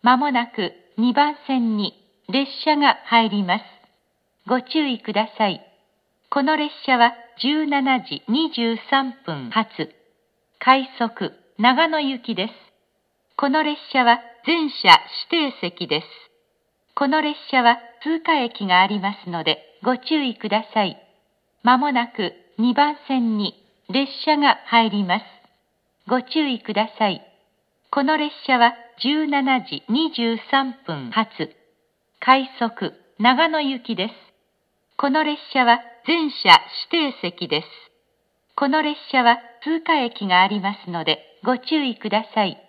まもなく2番線に列車が入ります。ご注意ください。この列車は17時23分発、快速長野行きです。この列車は全車指定席です。この列車は通過駅がありますのでご注意ください。まもなく2番線に列車が入ります。ご注意ください。この列車は17時23分発、快速長野行きです。この列車は全車指定席です。この列車は通過駅がありますのでご注意ください。